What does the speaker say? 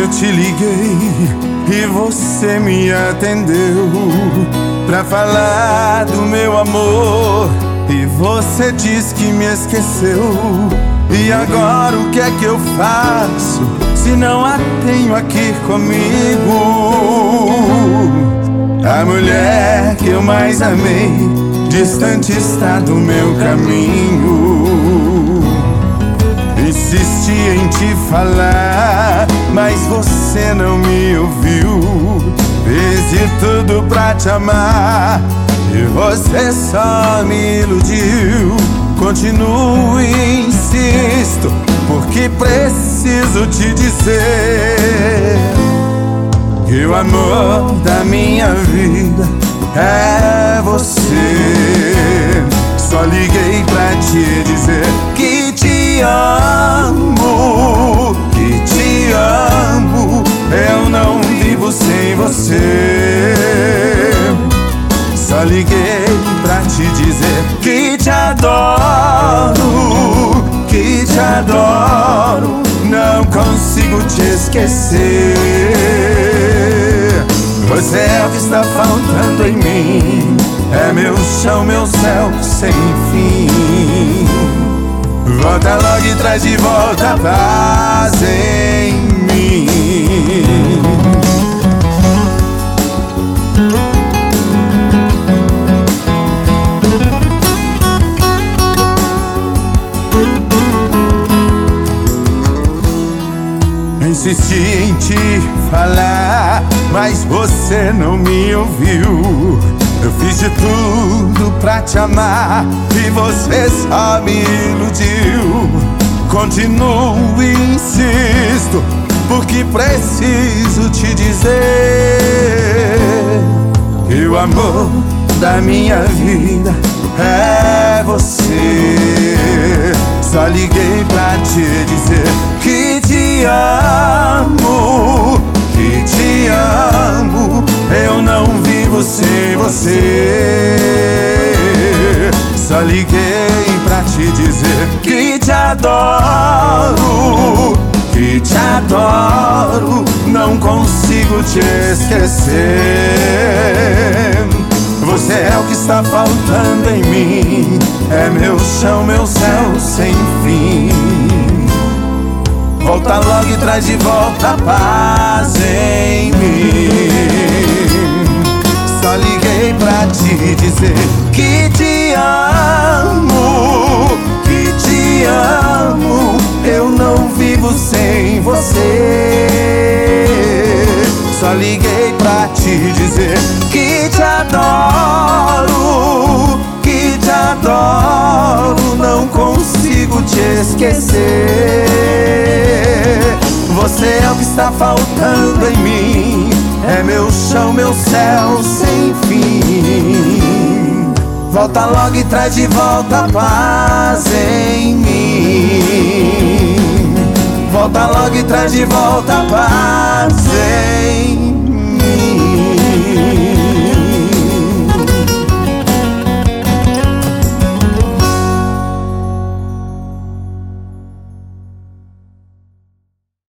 Eu te liguei e você me atendeu pra falar do meu amor, e você diz que me esqueceu. E agora o que é que eu faço se não a tenho aqui comigo? A mulher que eu mais amei distante está do meu caminho. Insisti em te falar, mas você não me ouviu. Fiz de tudo pra te amar e você só me iludiu. Continuo e insisto, porque preciso te dizer que o amor da minha vida é você. Só liguei pra te dizer que te amo, que te amo. Eu não vivo sem você. Só liguei pra te dizer que te adoro, que te adoro. Não consigo te esquecer. Você é o que está faltando em mim. É meu chão, meu céu sem fim. Volta logo e traz de volta a paz em mim. Insisti em te falar, mas você não me ouviu. Eu fiz de tudo pra te amar e você só me iludiu. Continuo e insisto, porque preciso te dizer que o amor da minha vida é você. Só liguei pra te dizer que te amo, que te amo. Eu não vivo sem você. Só liguei pra te dizer que te adoro, que te adoro. Não consigo te esquecer. Você é o que está faltando em mim. É meu chão, meu céu sem fim. Volta logo e traz de volta a paz em mim. Só liguei pra te dizer que te amo, que te amo. Eu não vivo sem você. Só liguei pra te dizer que te adoro, que te adoro. Não consigo te esquecer. Você é o que está faltando em mim. É meu chão, meu céu sem fim. Volta logo e traz de volta a paz em mim. Volta logo e traz de volta a paz em mim.